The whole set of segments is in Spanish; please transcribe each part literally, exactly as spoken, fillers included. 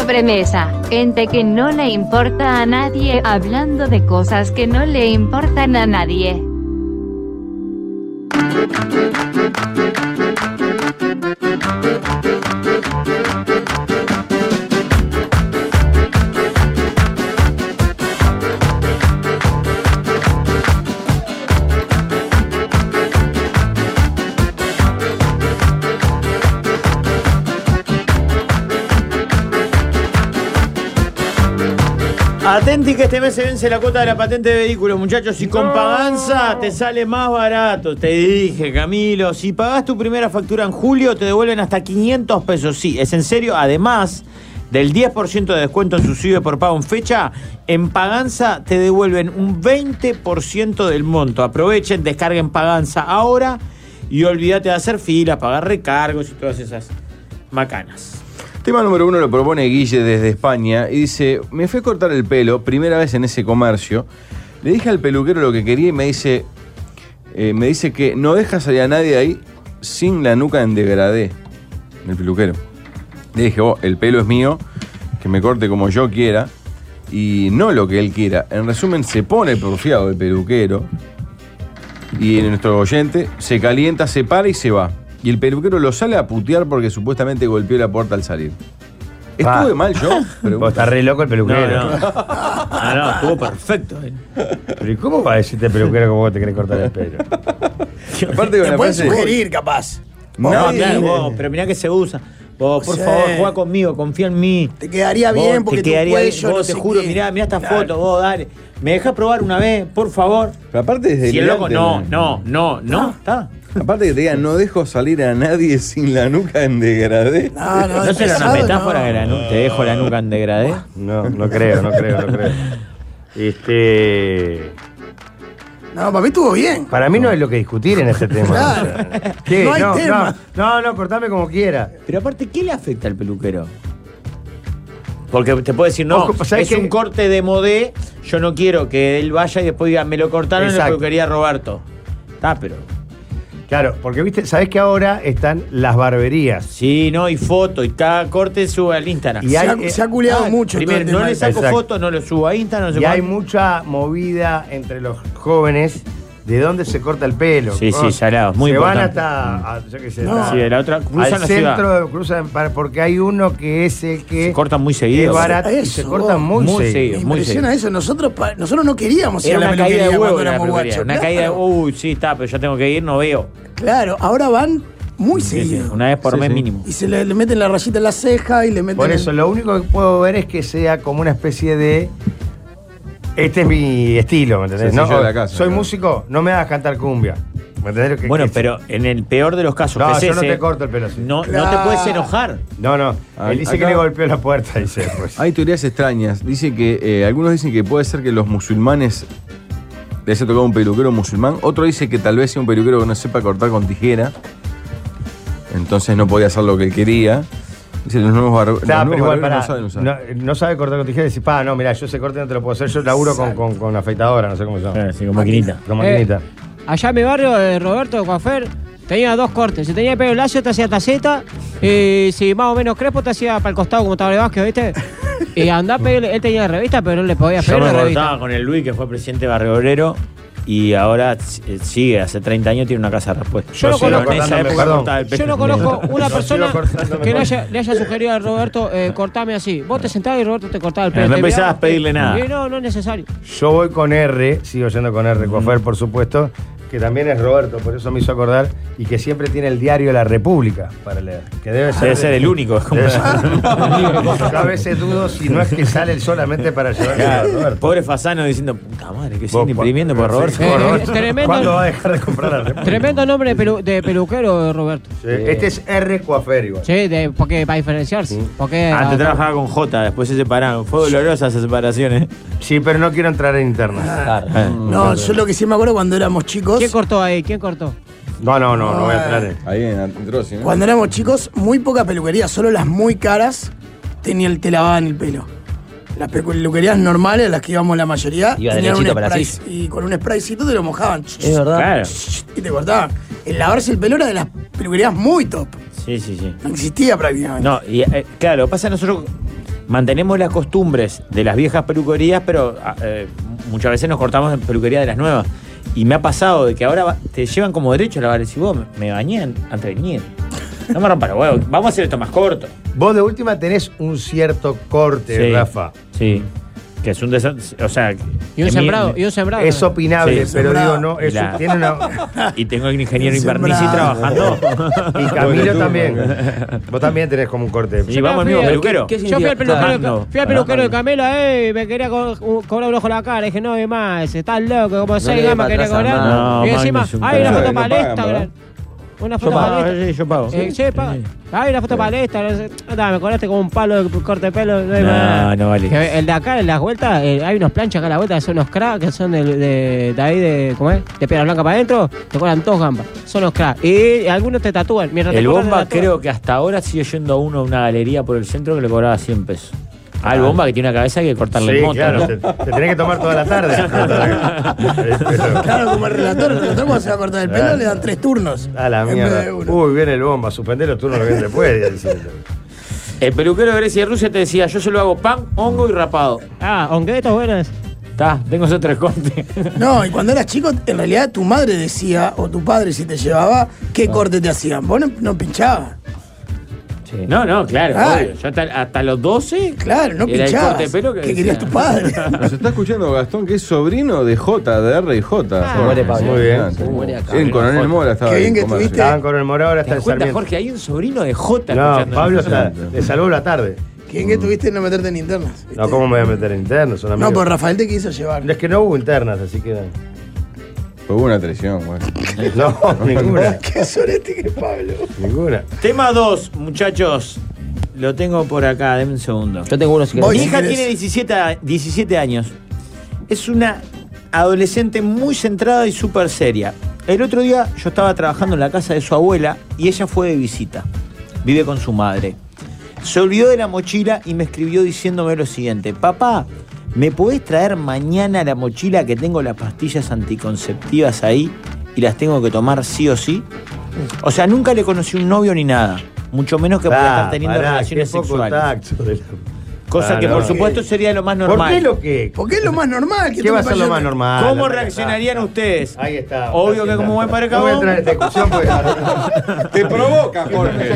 sobremesa. Gente que no le importa a nadie hablando de cosas que no le importan a nadie. Atenti que este mes se vence la cuota de la patente de vehículo, muchachos. Y con no. Paganza te sale más barato. Te dije, Camilo, si pagás tu primera factura en julio, te devuelven hasta quinientos pesos. Sí, es en serio. Además del diez por ciento de descuento en subsidio por pago en fecha, en Paganza te devuelven un veinte por ciento del monto. Aprovechen, descarguen Paganza ahora y olvídate de hacer filas, pagar recargos y todas esas macanas. Tema número uno lo propone Guille desde España y dice: me fui a cortar el pelo, primera vez en ese comercio. Le dije al peluquero lo que quería y me dice, eh, me dice que no deja salir a nadie ahí sin la nuca en degradé. El peluquero. Le dije, oh, el pelo es mío, que me corte como yo quiera y no lo que él quiera. En resumen, se pone porfiado el peluquero y nuestro oyente se calienta, se para y se va. Y el peluquero lo sale a putear porque supuestamente golpeó la puerta al salir. ¿Estuve ah. mal yo? Vos estás re loco el peluquero. No, no, no, no estuvo perfecto. Pero ¿y cómo va a decirte el peluquero que vos te querés cortar el pelo? Aparte te pueden sugerir, capaz. No, no claro, vos, pero mirá que se usa. Vos, por sí. favor, juega conmigo, confía en mí. Te quedaría vos, bien porque te quedaría tu cuello, bien. Vos, no te juro, qué. mirá, mirá esta claro. foto, vos, dale. ¿Me dejás probar una vez, por favor? Pero aparte desde si el loco, no, no, no, no, está. Aparte que te digan, no dejo salir a nadie sin la nuca en degradé. No, no, ¿No será una metáfora no. que la nu- te dejo la nuca en degradé? No, no creo, no creo, no creo. Este... No, para mí estuvo bien. Para mí no hay lo que discutir en este tema. Claro. ¿Qué? No hay no, tema. No, no, no, cortame como quiera. Pero aparte, ¿qué le afecta al peluquero? Porque te puede decir, no, es que... un corte de modé, yo no quiero que él vaya y después diga, me lo cortaron en la peluquería Roberto. Está, pero... Claro, porque viste, sabés que ahora están las barberías. Sí, no, y foto, y cada corte sube al Instagram. Y hay, se, ha, se ha culeado ah, mucho. Primero, no le saco Exacto. foto, no lo subo a Instagram. No sé y hay mucha movida entre los jóvenes de dónde se corta el pelo. Sí, ¿no? sí, salado, muy se importante. Se van hasta, a, yo qué sé, no. hasta, sí, de la otra, cruzan al la centro, ciudad. cruzan, porque hay uno que es el que... Se cortan muy seguido. Es barato y se cortan muy, muy seguido. seguido. Me Muy impresiona seguido. eso. Nosotros, nosotros no queríamos ir Era a la una caída de huevo cuando éramos guachos. Una caída de, uy, sí, está, pero ya tengo que ir, no veo. Claro, ahora van muy sí, seguido. Sí, una vez por sí, mes sí. mínimo. Y se le, le meten la rayita en la ceja y le meten... Por eso, el... lo único que puedo ver es que sea como una especie de... Este es mi estilo, ¿me entendés? Sí, no, sí, yo de la casa, soy claro. músico, no me hagas cantar cumbia. ¿Me entendés? Que, bueno, que pero en el peor de los casos, no, que es yo ese, no te corto el pelo. Sí. No, claro. no te puedes enojar. No, no. Ay, Él dice acá... que le golpeó la puerta, dice. Pues. Hay teorías extrañas. Dice que eh, algunos dicen que puede ser que los musulmanes les haya tocado un peluquero musulmán. Otro dice que tal vez sea un peluquero que no sepa cortar con tijera. Entonces no podía hacer lo que él quería. Dice, los nuevos, bar... Claro, los nuevos igual, barberos para, no saben usar. No, no sabe cortar con tijera y dice, pa, no, mira, yo ese corte no te lo puedo hacer, yo laburo con, con, con afeitadora, no sé cómo se llama. Eh, sí, con maquinita. Con maquinita. Eh, allá en mi barrio, eh, Roberto Coafer tenía dos cortes. Si tenía el pelo lacio, te hacía taceta. Y si más o menos crespo, te hacía para el costado como estaba de Vázquez, ¿viste? Y andá, él tenía revista, pero no le podía Yo pegar me la revista. cortaba con el Luis, que fue presidente de Barrio Obrero. Y ahora sigue, hace treinta años tiene una casa de respuesta. Yo, no conozco, en esa época cortaba el pelo. Yo no conozco una persona que le haya, le haya sugerido a Roberto, eh, cortame así. Vos te sentabas y Roberto te cortaba el pelo. No empezabas a pedirle nada. Y no, no es necesario. Yo voy con R, sigo yendo con R, Coafer, por supuesto, que también es Roberto, por eso me hizo acordar, y que siempre tiene el diario La República para leer. Que debe ser, debe ser el único. Debe ser el único. A veces dudo si no es que sale solamente para llevar claro, a Roberto. Pobre Fasano diciendo, puta madre, que siguen imprimiendo por Roberto. Sí, por Roberto. Eh, tremendo, ¿Cuándo va a dejar de comprar La República? Tremendo nombre de, pelu, de peluquero, Roberto. Sí, este es R Coafer igual. Sí, de, porque para diferenciarse. Sí. Porque, Antes ah, trabajaba con J, después se separaron. Fue dolorosa esa separación, ¿eh? Sí, pero no quiero entrar en internas. Ah, eh. No, yo lo que sí me acuerdo cuando éramos chicos... ¿Quién cortó ahí? ¿Quién cortó? No, no, no, no voy a entrar en... Ahí en Antrosi, ¿no? Cuando éramos chicos, muy poca peluquería, solo las muy caras tenían, te lavaban el pelo. Las peluquerías normales, las que íbamos la mayoría, Iba tenían un derechito para spray. así. Y con un spraycito te lo mojaban. Es verdad. Claro. Y te cortaban. El lavarse el pelo era de las peluquerías muy top. Sí, sí, sí. No existía prácticamente. No, y eh, claro, pasa nosotros mantenemos las costumbres de las viejas peluquerías, pero eh, muchas veces nos cortamos en peluquería de las nuevas. Y me ha pasado de que ahora te llevan como derecho a lavar. Si vos me bañé antes de venir. No me rompan los huevos. Vamos a hacer esto más corto. Vos de última tenés un cierto corte, Sí, Rafa. Sí. Que es un desastre. O sea. Y un que sembrado, mi- y un sembrado. Es opinable, Sí, pero sembrado. digo, no, eso La- tiene una. Y tengo el ingeniero El Invernici sembrado. trabajando. Y Camilo Bueno, tú, también. Vos también tenés como un corte. Y vamos al fui mismo a- peluquero. ¿qué- qué Yo fui al peluquero, Claro, de- no. fui al peluquero de Camela, eh, y me quería co- cobrar un ojo en la cara. Dije, no, es más, estás loco, como seis le dé gamas para quería atrás a cobrar. nada. y No, encima, Magnus, un hay una carajo. foto No para pagan, Instagram. ¿verdad? Una Yo foto pago, para Instagram. sí, yo pago. Eh, sí, paga. Hay una foto para el Instagram. Anda, me cobraste como un palo de corte de pelo. No, hay No, más. no vale. Que el de acá, en las vueltas, eh, hay unos planchas acá a la vuelta, que son unos cracks, que son de, de, de ahí, de, ¿cómo es? De piedra blanca para adentro, te cobran dos gambas. Son los cracks. Y algunos te tatúan. Mientras te El cobran, Bomba te tatúan. creo que hasta ahora sigue yendo a uno a una galería por el centro que le cobraba cien pesos. Ah, el Bomba que tiene una cabeza que hay que cortarle Sí, el moto, claro, ¿no? te, te tenés que tomar toda la tarde. Pero- Claro, como el relator. El relator cuando se va a cortar el pelo le dan tres turnos. A la en vez mierda. de uno. Uy, viene el bomba, suspender los turnos que viene después. ya dice. El peluquero de Grecia y Rusia te decía, yo solo hago pan, hongo y rapado. Ah, honguetos buenas. Está, tengo esos tres cortes. No, y cuando eras chico, en realidad tu madre decía, o tu padre si te llevaba, qué corte te hacían. Vos no, no pinchabas. No, no, claro, Ah. obvio. Yo hasta, hasta los doce. Claro, no era el pinchabas. corte de pelo que ¿Qué decía. querías tu padre? Nos está escuchando Gastón, que es sobrino de J, de R y J. Ah, Jorge. muere Pablo. Muy bien. Se muere acá. Sí, el coronel Mora estaba Qué ahí bien en que comercio. estuviste. Estaban con el Morado, ahora ¿Te está das el cuenta, Sarmiento. Jorge? Hay un sobrino de Jota No, escuchando. Pablo está, le salvó la tarde. ¿Quién que tuviste en no meterte en internas? ¿viste? No, ¿cómo me voy a meter en internos? Son No, amigos. por Rafael te quiso llevar. Es que no hubo internas, así que. Fue una traición, güey. No, ninguna. Qué sorete que es Pablo. Ninguna. Tema dos, muchachos. Lo tengo por acá, denme un segundo. Yo tengo uno si Voy. Mi querés. hija si querés. tiene diecisiete, a- diecisiete años. Es una adolescente muy centrada y súper seria. El otro día yo estaba trabajando en la casa de su abuela y ella fue de visita. Vive con su madre. Se olvidó de la mochila y me escribió diciéndome lo siguiente. Papá, ¿me podés traer mañana la mochila que tengo las pastillas anticonceptivas ahí y las tengo que tomar sí o sí? O sea, nunca le conocí un novio ni nada. Mucho menos que pueda Ah, estar teniendo pará, relaciones qué poco sexuales. tacto de la- Cosa Ah, que no. por supuesto sería lo más ¿Por normal. qué lo que? Porque es lo más normal. que ¿Qué tú va a ser lo vayas- más normal? ¿Cómo Andá, reaccionarían está. ustedes? Ahí está. Obvio Ahí que como está. buen padre No voy a entrar en cagón. esta discusión porque. Te provoca, Jorge.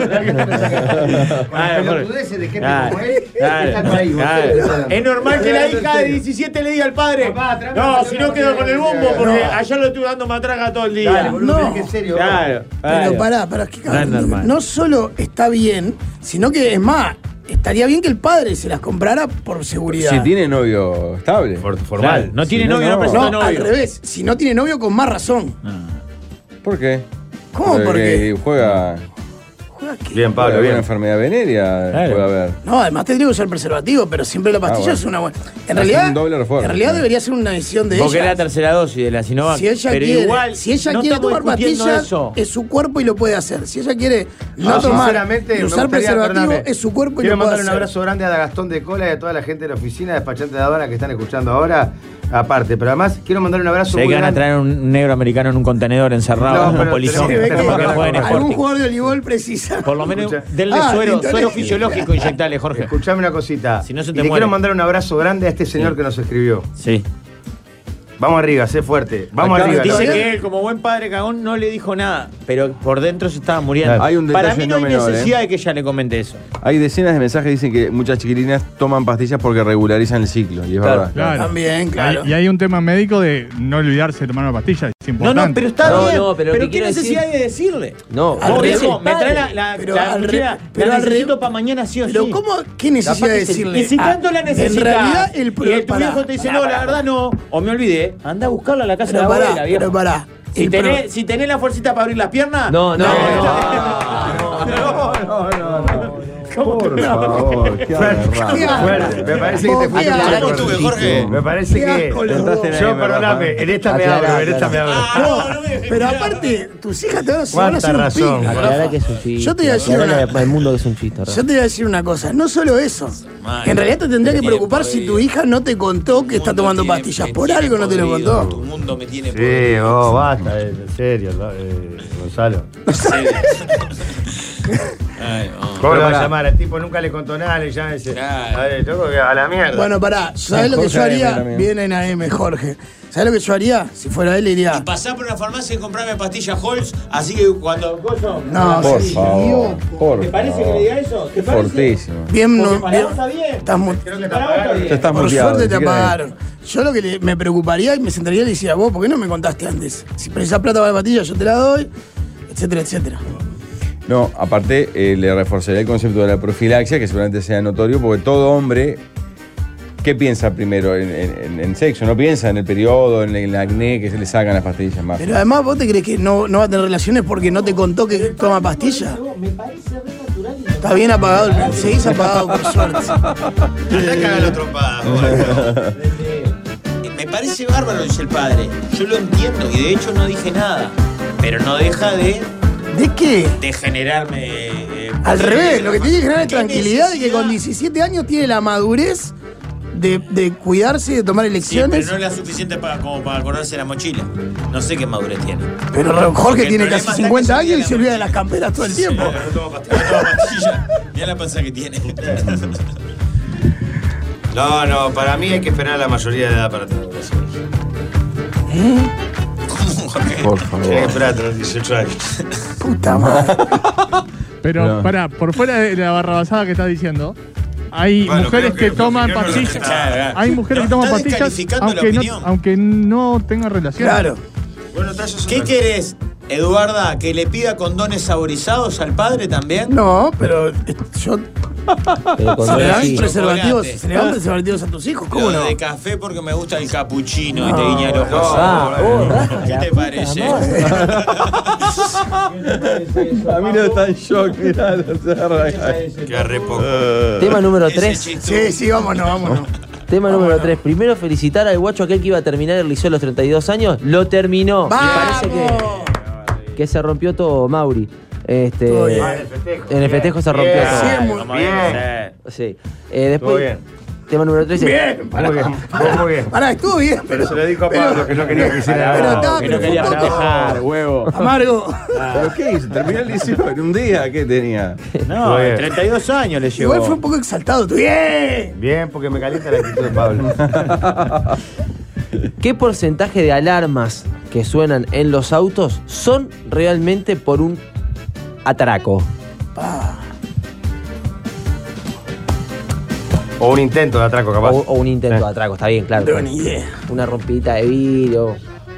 Ah, pelotudeces de gente Claro, como él, claro, están por ahí, claro. ustedes. Es normal que la hija de diecisiete le diga al padre, Papá, tráeme no, una si no botella quedo de con el botella. bombo porque No. ayer lo estuve dando matraca todo el día. Dale, boludo, No. pero es que en serio. Claro, Pero claro. pará, pará, es que No es normal. no solo está bien, sino que es más, estaría bien que el padre se las comprara por seguridad. Si tiene novio estable. For- Claro, Formal. no tiene Si no, novio, no, no. presenta No, novio. al revés. Si no tiene novio, con más razón. ¿Por qué? ¿Cómo? Porque Porque juega, juega que- Bien, juega Pablo, alguna bien. enfermedad venérea, Claro. puede haber. No, además tendría que usar preservativo, pero siempre la pastilla Ah, bueno. es una buena. En Hace realidad, un doble refuerzo. en realidad debería ser una decisión de Porque es ella. la tercera dosis de la Sinovac. Si ella pero quiere, igual, si ella no quiere estamos tomar discutiendo pastillas, eso. es su cuerpo y lo puede hacer. Si ella quiere no Yo, tomar sinceramente, y me usar gustaría, preservativo, perdóname, es su cuerpo y quiero lo puede mandar un hacer. abrazo grande a Gastón de Cola y a toda la gente de la oficina, despachante de aduana que están escuchando ahora, aparte. Pero además, quiero mandar un abrazo Se muy que van a grande. traer un negro americano en un contenedor encerrado No, en un pero polizón Sí, ve que tenemos para que jueguen algún Sporting. jugador de voleibol precisa. Por lo menos Escucha. denle Ah, suero, Tintoré. suero fisiológico, inyectale, Jorge. Escuchame una cosita. Si no se y te le muere. quiero mandar un abrazo grande a este señor Sí. que nos escribió. Sí. Vamos arriba, sé fuerte. Vamos Acá arriba. Dice ¿Todavía? que él, como buen padre cagón, no le dijo nada, pero por dentro se estaba muriendo. Hay un Para detalle mí no hay no menor, necesidad ¿eh? de que ella le comente eso. Hay decenas de mensajes que dicen que muchas chiquilinas toman pastillas porque regularizan el ciclo. Y es Claro. verdad. Claro. También, claro. Hay- y hay un tema médico de no olvidarse de tomar una pastilla. Es No, importante. no, pero está No, bien. no, pero pero, lo que ¿qué quiero necesidad decir- hay de decirle? No, Al Vos, revés, viejo, me padre. trae la, la, Pero la al mochila, re- pero la al re- necesito para mañana sí o Pero sí. ¿cómo? ¿Qué necesidad Capaz de que se- decirle? Y si Ah, tanto la necesitas, En realidad, el y pro- el tu pará, viejo te dice, pará, no, la pará. verdad no, o me olvidé, anda a buscarla a la casa de Pero la pará, abuela, viejo. pero pará. Si El tenés, pro- si tenés la fuercita para abrir las piernas. No, no, no, no, no, no. ¿Cómo que Por no? favor, qué aberrante. Fuerte, me parece que te Vos, fuiste qué un asco. poco. Jorge. Me parece Qué que. asco los Entraste en dos. ahí, Yo, me perdóname, Rafa. en esta me Aclará, abro, en esta me abro. Ah, no, no me- Pero aparte, tus hijas te van a, se van a Cuánta hacer un razón. pico, Aclará Rafa. que es un chiste. Yo te voy a decir Aclará una- que el mundo que es un chiste. Yo te voy a decir una cosa, no solo eso. En realidad te tendría que preocupar si tu hija no te contó que está tomando pastillas. Por algo no te lo contó. Tu mundo me tiene Sí, oh, basta, eh, en serio, eh, Gonzalo. Ay, no. ¿Cómo lo va a pará. llamar? El tipo nunca le contó nada, le llama y dice, Claro. a ver, loco, que a la mierda. Bueno, pará, ¿sabés lo que yo Jorge haría? también. Viene en A M, Jorge. ¿Sabés lo que yo haría? Si fuera él, Y iría. pasá por una farmacia y comprarme pastillas Halls, así que cuando coso. No, Por sí, favor, idiota. por ¿Te parece que favor. le diga eso? ¿Te parece? Fortísimo. Bien, Porque no. para bien- vos está bien. Estás mu- Creo que te Para vos está apagaron. bien. Ya estás Por muteado, suerte ni te siquiera- apagaron. Yo lo que le- me preocuparía y me sentaría y le decía, vos, ¿por qué no me contaste antes? Si precisás plata para la patilla, yo te la doy, etcétera, etcétera. No, aparte eh, le reforzaría el concepto de la profilaxia, que seguramente sea notorio, porque todo hombre, ¿qué piensa primero? En, en- en sexo, no piensa en el periodo, en el acné, que se le sacan las pastillas más. Pero además, ¿vos te crees que no, no va a tener relaciones porque no te contó que toma pastilla? Está bien apagado, el- seguís apagado por suerte. Andá a cagar la trompada, joder. Me parece bárbaro, dice el padre. Yo lo entiendo y de hecho no dije nada. Pero no deja de, ¿De qué? de generarme. eh, Al revés, lo que tiene que generar es ¿Qué tranquilidad de que con necesidad? diecisiete años tiene la madurez de, de cuidarse y de tomar Sí, elecciones. pero no es la suficiente para, como para acordarse la mochila. No sé qué madurez tiene. Pero Jorge Porque el tiene problema casi está cincuenta que se años y olvida se la olvida de mochila. las camperas todo el tiempo. Sí, no tomo pastilla. No tomo pastilla. Mira la panza que tiene. No, no, para mí hay que esperar a la mayoría de edad para tener relaciones. ¿Cómo, Jorge? Por Tienes que favor. esperar a tener dieciocho años. Puta madre. Pero, No. pará, por fuera de la barrabasada que estás diciendo, hay Bueno, mujeres creo que que, toman tu opinión no pastillas. respetaba. Claro, Hay mujeres No, que toman está pastillas descalificando la aunque no, opinión. aunque no tengan relación. Claro. Bueno, está, eso es ¿Qué otra- querés, Eduarda? ¿Que le pida condones saborizados al padre también? No, pero eh, yo. Pero con ¿Se le dan sí. preservativos? Chocolate. ¿Se le dan preservativos a tus hijos? ¿Cómo Lo no? de café porque me gusta el capuchino y te guiña los ojos. Ah, oh, Rafa, ¿Qué la te puta parece? madre. A mí no está en shock, mirá, no se agarra. Queda re poco. Tema número Ese tres. chistú. Sí, sí, vámonos, vámonos. Tema número tres. Primero felicitar al guacho aquel que iba a terminar el liceo a los treinta y dos años. Lo terminó. Me parece ¡Vamos! que, que se rompió todo, Mauri. Este, Todo bien. Ah, en el festejo. en el festejo se rompió Bien. todo. Sí, es muy Vamos a bien. ver. Sí. Eh, después, Todo bien. tema número tres. Bien, Muy bien, vos muy bien. Pará, estuvo bien. Pero se lo dijo a Pablo que no quería que hiciera Pero nada. estaba, que pero no fue quería un poco trabajar, huevo. amargo. ¿Pero qué hizo? Terminó el liceo en un día, ¿qué tenía? No, Muy bien. treinta y dos años le llevó. Igual fue un poco exaltado. Tú, bien. Bien, porque me calienta la actitud de Pablo. ¿Qué porcentaje de alarmas que suenan en los autos son realmente por un atraco? O un intento de atraco, capaz. O, o un intento Eh. de atraco, está bien, claro. No tengo ni idea. Una rompidita de vidrio.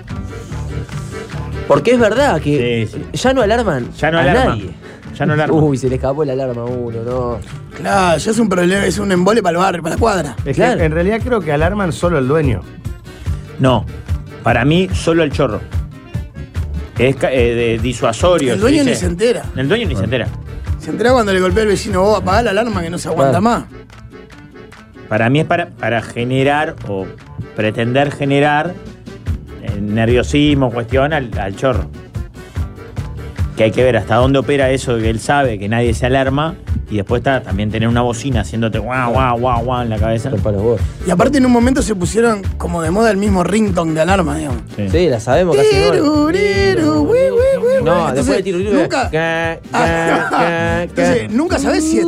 Porque es verdad que Sí, ya no alarman Ya no a alarma. nadie. Ya no alarma. Uy, se le escapó la alarma a uno, no. Claro, ya es un problema, es un embole para el barrio, para la cuadra. Es Claro. que en realidad creo que alarman solo el dueño. No, para mí solo el chorro. Es ca- eh, de disuasorio. El dueño se ni dice. se entera. El dueño ni se entera. Se entera cuando le golpea el vecino, vos apagá la alarma que no se aguanta Claro. más. Para mí es para, para generar o pretender generar eh, nerviosismo, cuestión al, al chorro. Que hay que ver hasta dónde opera eso de que él sabe que nadie se alarma y después está también tener una bocina haciéndote guau, guau, guau, guau en la cabeza. Rompa los huevos. Y aparte en un momento se pusieron como de moda el mismo ringtone de alarma, digamos. Sí. Sí, la sabemos casi. Tiru, tiru, ui, ui, ui, No, ui. después de tiro libre. Nunca, Ga, ga, ga, entonces, ga. nunca sabés si es.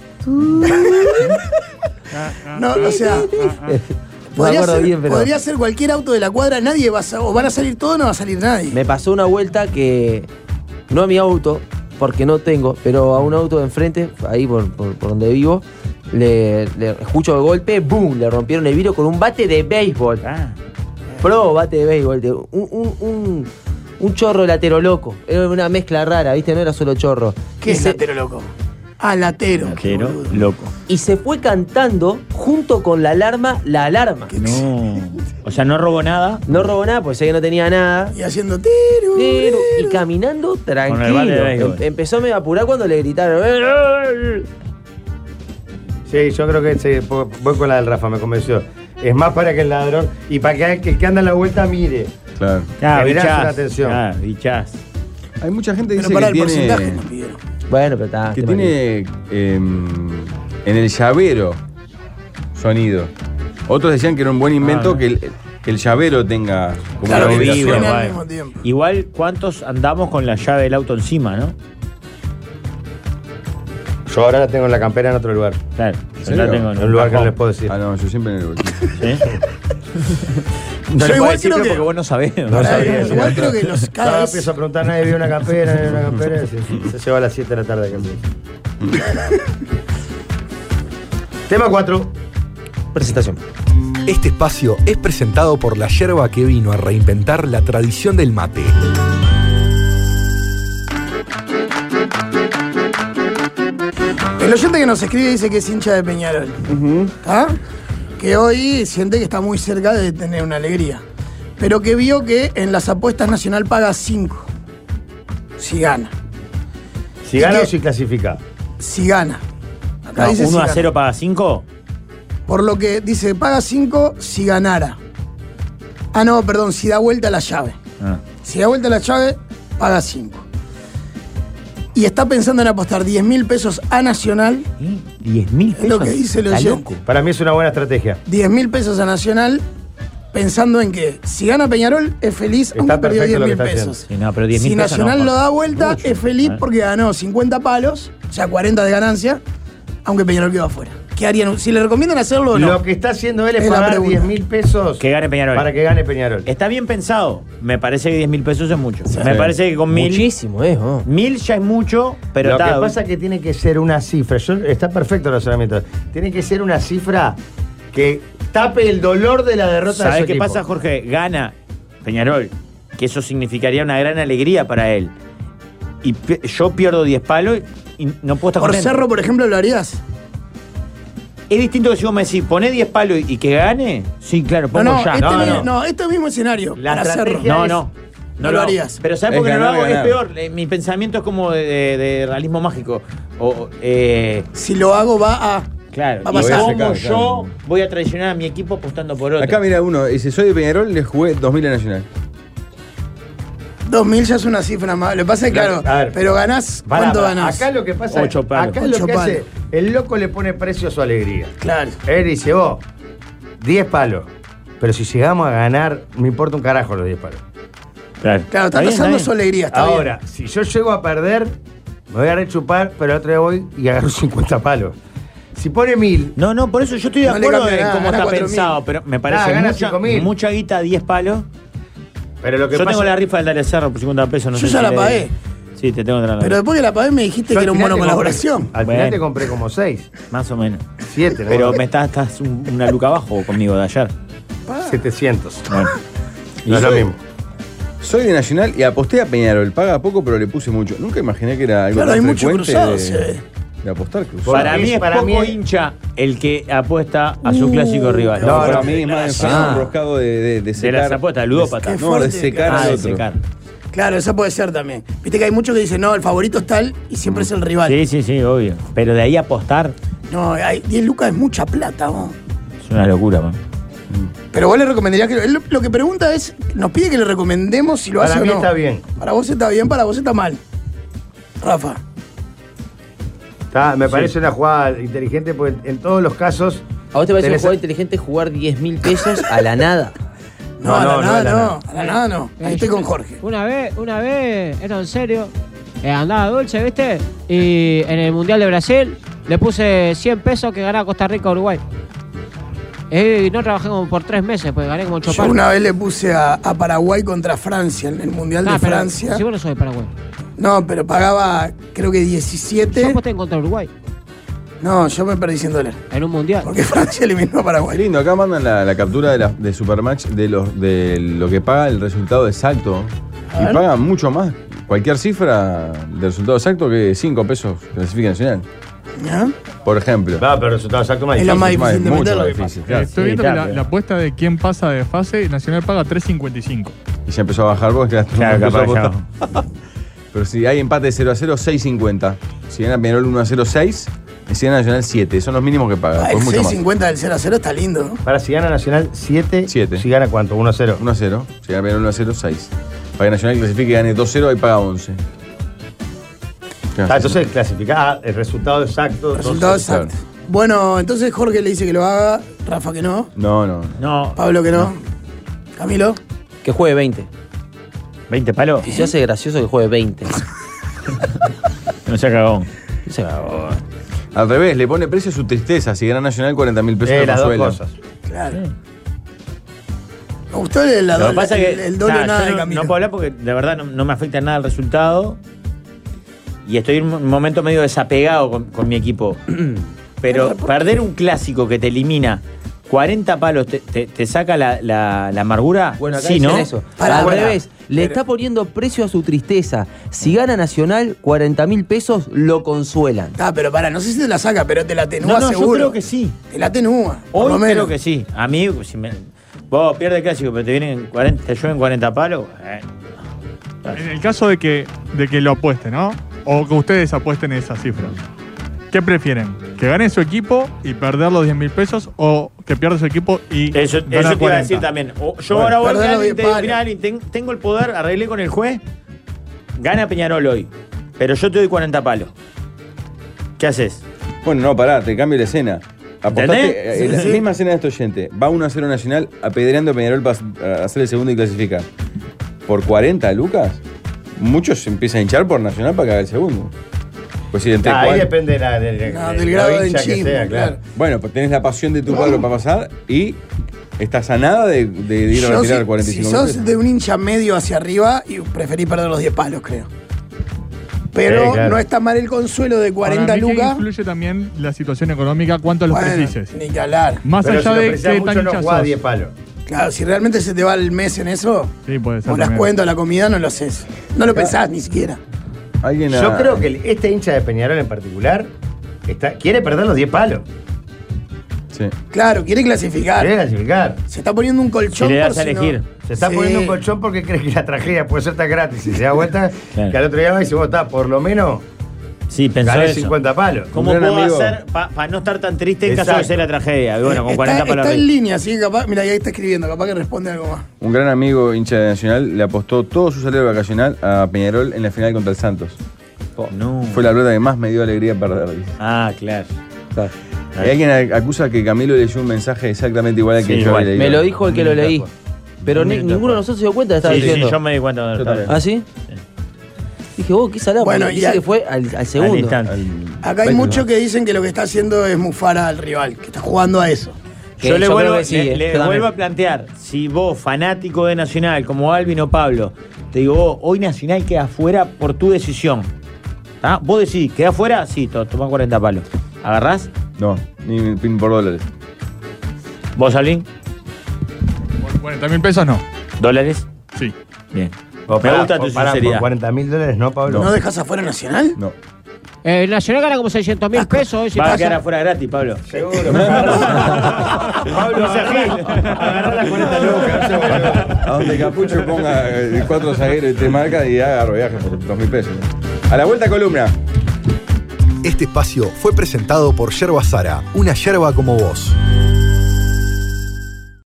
No, o sea, No me podría, acuerdo ser, bien, pero. podría ser cualquier auto de la cuadra, nadie va a sa- o van a salir todos o no va a salir nadie. Me pasó una vuelta que. No a mi auto, porque no tengo, pero a un auto de enfrente, ahí por, por- por donde vivo, le, le escucho de golpe, ¡boom! Le rompieron el vidrio con un bate de béisbol. Ah, Pro bate de béisbol. de- Un, un, un, un chorro latero loco. Era una mezcla rara, ¿viste? No era solo chorro. ¿Qué y es se, latero loco? Ah, latero. qué pero boludo. loco. y se fue cantando junto con la alarma, la alarma. No. O sea, no robó nada. No robó nada, pues sé que no tenía nada. Y haciendo tiru, Pero- y tiru. caminando Con el tranquilo. bate de béisbol. Em- empezó a me apurar cuando le gritaron. Sí, yo creo que sí, po- voy con la del Rafa, me convenció. Es más para que el ladrón y para que el que anda a la vuelta mire. Claro. Ah, Le mirás bichás. una atención. Ah, bichás. Hay mucha gente que Pero dice para que el porcentaje tiene, nos pidieron. Bueno, pero está. que qué tiene em, en el llavero sonido. Otros decían que era un buen invento Ah, no. que, el, que el llavero tenga como Claro una que vibración. suena al igual. mismo tiempo. Igual, ¿cuántos andamos con la llave del auto encima, no? Yo ahora la tengo en la campera en otro lugar. Claro, ¿En yo serio? la tengo En un lugar que no les puedo decir. Ah, no, yo siempre en el bolsillo. ¿Sí? Yo No le igual puedo decir creo que- porque vos no sabés. No sabría decir. Igual creo que los cada Cada vez. empiezo a preguntar, nadie vio una campera, nadie vio una campera. Se, se lleva a las siete de la tarde. Tema cuatro. Presentación. Este espacio es presentado por la yerba que vino a reinventar la tradición del mate. El oyente que nos escribe dice que es hincha de Peñarol. ¿Ah? Que hoy siente que está muy cerca de tener una alegría. Pero que vio que en las apuestas Nacional paga cinco. Si gana. Si ¿Y gana qué? o si clasifica. Si gana. Acá No, dice si uno a gana. cero paga cinco. Por lo que dice, paga cinco si ganara. Ah, no, perdón, si da vuelta la llave. Ah. Si da vuelta la llave, paga cinco. Y está pensando en apostar diez mil pesos a Nacional. diez mil pesos. Es lo que dice el Está oyente. loco. Para mí es una buena estrategia. diez mil pesos a Nacional, pensando en que si gana Peñarol es feliz, Está aunque perdió perfecto diez lo que mil está pesos. Sí, no, pero diez mil Si pesos Nacional no, lo da vuelta, mucho, es feliz ¿eh? porque ganó cincuenta palos, o sea, cuarenta de ganancia, aunque Peñarol quedó afuera. ¿Qué harían? Si le recomiendan hacerlo o no. Lo que está haciendo él es, Es la pagar pregunta. diez mil pesos Que gane Peñarol. para que gane Peñarol. Está bien pensado. Me parece que diez mil pesos es mucho. Sí. Me parece que con mil. Muchísimo, ¿eh? Oh. Mil ya es mucho, pero Lo que está. pasa es que tiene que ser una cifra. Yo- está perfecto el razonamiento. Tiene que ser una cifra que tape el dolor de la derrota de ¿Sabes su qué equipo. pasa, Jorge? Gana Peñarol, que eso significaría una gran alegría para él. Y pi- yo pierdo diez palos y no puedo estar Por contento. Cerro, por ejemplo, ¿lo harías? Es distinto que si vos me decís, poné diez palos y que gane. Sí, claro, No, pongo no, ya. este, No, mi- no. no, este mismo escenario. La para Cerro. estrategia No, es- no. No lo hago. harías. Pero ¿sabes Es por qué no lo ganar, hago? Es ganar. peor. Eh, Mi pensamiento es como de, de- de realismo mágico. O, eh, Si lo hago, va a. claro. Va a Y pasar. como Claro, yo claro. voy a traicionar a mi equipo apostando por otro. Acá mira uno, dice, soy de Peñarol, le jugué dos mil a Nacional. dos mil ya es una cifra más. Lo que pasa es que, Claro, claro, a ver. pero ganás. Pará, ¿Cuánto pará. ganás? Acá lo que pasa Ocho es, palos. acá lo Ocho que hace, palos. el loco le pone precio a su alegría. Claro. Él dice, vos, diez palos. Pero si llegamos a ganar, me importa un carajo los diez palos. Claro, Claro, está bien, pasando bien. su alegría. Está Ahora, si yo llego a perder, me voy a rechupar, pero el otro día voy y agarro cincuenta palos. Si pone mil, No, no, por eso yo estoy de No le acuerdo cambia en nada, cómo gana está cuatro mil. pensado, pero me Ah, parece gana mucha, cinco mil. mucha guita, diez palos. pero lo que Yo pasa tengo la rifa del Dale Cerro por cincuenta pesos. No Yo sé ya si la le- pagué. Sí, te tengo que traer la Pero después que la pagué me dijiste yo que al era un final mono te compré- colaboración. Al Bueno. final te compré como seis, Más o menos. siete, ¿no? Pero me estás, estás un- una luca abajo conmigo de ayer. setecientos. Bueno. No es lo mismo. Soy de Nacional y aposté a Peñarol. Paga poco, pero le puse mucho. Nunca imaginé que era algo Claro, tan hay mucho frecuente cruzado, de, sí. de apostar cruzado. Para Porque mí es para poco mí es- hincha el que apuesta a su Uh, clásico rival. No, No, para no, mí es más enfermo, Ah. enroscado de, de, de de secar. las apuestas, ludópata. Qué No, fuerte, de secar Ah, al de otro. secar. Claro, eso puede ser también. Viste que hay muchos que dicen, no, el favorito es tal y siempre es el rival. Sí, sí, sí, obvio. Pero de ahí a apostar No, hay diez lucas es mucha plata, vos. es una locura, man. Pero vos le recomendarías que. Él lo- lo que pregunta es, nos pide que le recomendemos si lo Para hace mí o no. está bien. Para vos está bien, para vos está mal. Rafa. Está- me parece una jugada inteligente porque en todos los casos. ¿A vos te parece tenés- un juego inteligente jugar diez mil pesos a la nada? No, No, a la no, no, nada a la no. nada. A la nada no. Ahí estoy con Jorge. Una vez, una vez, esto en serio, eh, andaba dulce, ¿viste? Y en el Mundial de Brasil le puse cien pesos que ganaba Costa Rica a Uruguay. Y no trabajé como por tres meses, pues gané como ocho Yo palos. una vez le puse a, a Paraguay contra Francia en el Mundial Nah, de pero Francia. Si vos no sos de Paraguay. No, pero pagaba creo que Yo diecisiete. aposté en contra de Uruguay, No, yo me perdí cien dólares. en un Mundial. Porque Francia eliminó a Paraguay. Lindo, acá mandan la, la captura de, la, de Supermatch de, los, de lo que paga el resultado exacto. A Y ver. pagan mucho más, cualquier cifra del resultado exacto que cinco pesos clasifica Nacional. ¿Ya? Por ejemplo. Va, pero el resultado exacto más Es lo difícil. más difícil de mucho meterlo. más difícil, Eh, claro. Estoy Sí, viendo claro, que la, pero- la apuesta de quién pasa de fase y Nacional paga tres cincuenta y cinco. Y ya empezó a bajar vos, que Claro, empezó a capaz ya. apostar. Pero si hay empate de cero a cero, seis cincuenta. Si gana Peñarol uno a cero, seis. Y si gana Nacional, siete. Son los mínimos que paga. Ah, Después el mucho seis más. cincuenta del cero a cero está lindo, ¿no? Para si gana Nacional siete. Siete. Si gana cuánto, uno a cero. uno a cero. Si gana Peñarol uno a cero, seis. Para que Nacional clasifique y gane dos a cero, ahí paga once. Ah, entonces clasifica el resultado exacto. Resultado entonces, exacto. Bueno, entonces Jorge le dice que lo haga, Rafa que no, No, no. No, Pablo que no, Camilo. Que juegue veinte. veinte palos. Si se hace gracioso, que juegue veinte. No sea cagón. O sea, Al revés, le pone precio a su tristeza. Si gana Nacional, cuarenta mil pesos Eh, de las dos consuelo. cosas. Claro. Me gustó el, la Lo que doble- pasa es que el, el doble nah, nada yo de no, Camilo. no puedo hablar porque de verdad no, no me afecta en nada el resultado. Y estoy en un momento medio desapegado con, con mi equipo. Pero perder un clásico que te elimina cuarenta palos, te, te, te saca la, la, la amargura. Bueno, acá sí, dicen ¿no? eso. Pará, Al pará. revés, le Pero- está poniendo precio a su tristeza. Si gana Nacional, cuarenta mil pesos lo consuelan. Ah, pero para, no sé si te la saca, pero te la atenúa No, no, yo seguro. creo que sí. Te la atenúa. por Hoy lo menos. creo que sí. A mí, si me, vos pierdes el clásico, pero te vienen cuarenta, te llueven cuarenta palos. Eh. En el caso de que, de que lo apueste, ¿no? O que ustedes apuesten esas cifras. ¿Qué prefieren? ¿Que gane su equipo y perder los diez mil pesos o que pierda su equipo y Eso, ganar eso te iba a decir cuarenta? también. O- yo Bueno, ahora voy perder los al diez Inter y digo, palos. mirá, Alvin, ten- tengo el poder, arreglé con el juez, gana Peñarol hoy, pero yo te doy cuarenta palos. ¿Qué haces? Bueno, no, pará, te cambio la escena. Apostaste, ¿Entendés? eh, Sí, la sí. misma escena de este oyente. Va uno a cero Nacional apedreando a Peñarol para hacer el segundo y clasificar. Por cuarenta lucas, muchos se empiezan a hinchar por Nacional para que haga el segundo. Pues si entre Ah, ahí cual- depende de la- del, No, del del grado de hincha que hinchismo, sea, claro. Bueno, pues tenés la pasión de tu cuadro para pasar y estás a nada de, de ir a Yo, retirar si, cuarenta y si cinco mil sos pesos. de un hincha medio hacia arriba, y preferí perder los diez palos, creo. Pero Sí, claro. no está mal el consuelo de cuarenta Para mí que lucas. influye también la situación económica, cuánto los Bueno, precises. ni que hablar. Más Pero allá si lo de precisas qué mucho, tan no hincha jugás sos. diez palos. Claro, si realmente se te va el mes en eso, Sí, puede ser o las también. cuentas, la comida, no lo haces. No lo pensás ni siquiera. Alguien Yo a- creo que el- este hincha de Peñarol en particular está, quiere perder los diez palos. Sí. Claro, quiere clasificar. Quiere clasificar. Se está poniendo un colchón Si le das por a si no- elegir. Se está Sí. poniendo un colchón porque cree que la tragedia puede ser tan gratis y se da vuelta Claro. que al otro día va y dice, vos está, por lo menos Sí, pensó gané eso. cincuenta palos. ¿Cómo Un gran puedo amigo. hacer para no estar tan triste en caso de Exacto. ser la tragedia? Y bueno, con está, cuarenta palos está en arriba. línea, así que capaz. Mira, ahí está escribiendo, capaz que responde algo más. Un gran amigo hincha de Nacional le apostó todo su salario vacacional a Peñarol en la final contra el Santos. No. Fue la pelota que más me dio alegría perder. dice. Ah, claro. Hay alguien a- acusa que Camilo leyó un mensaje exactamente igual al que Sí, yo igual. había leído. Me lo dijo el que lo leí. Pero ni- Militar, ninguno de nosotros se dio cuenta de estar Sí, sí, diciendo. sí, yo me di cuenta. de Yo también. ¿Ah, sí? Dije, vos, qué salado. Bueno, Bueno, y dice a- que fue al, al Al segundo. instante. Al- Acá hay veinte, muchos ¿no? que dicen que lo que está haciendo es mufar al rival, que está jugando a eso. Que Yo le yo vuelvo, creo que sí, le- eh, le yo también. vuelvo a plantear, si vos, fanático de Nacional, como Alvin o Pablo, te digo, vos, hoy Nacional queda afuera por tu decisión. ¿Tá? Vos decís, ¿queda afuera? Sí, to- toma cuarenta palos. ¿Agarrás? No, ni pin por dólares. ¿Vos, Alvin? Por cuarenta mil pesos no. ¿Dólares? Sí. Bien. O Me pará, gusta o tu pará, sinceridad. por cuarenta mil dólares, ¿no, Pablo? ¿No dejas afuera Nacional? No. Eh, el Nacional gana como seiscientos mil pesos. hoy si Vas a pasa. quedar afuera gratis, Pablo. Seguro. Pablo, no seas gil. Agarrá las cuarenta lucas. no seas boludo. A donde Capucho ponga eh, cuatro zagueros y te marca y agarro viaje por dos mil pesos. A la vuelta columna. Este espacio fue presentado por Yerba Sara, una yerba como vos.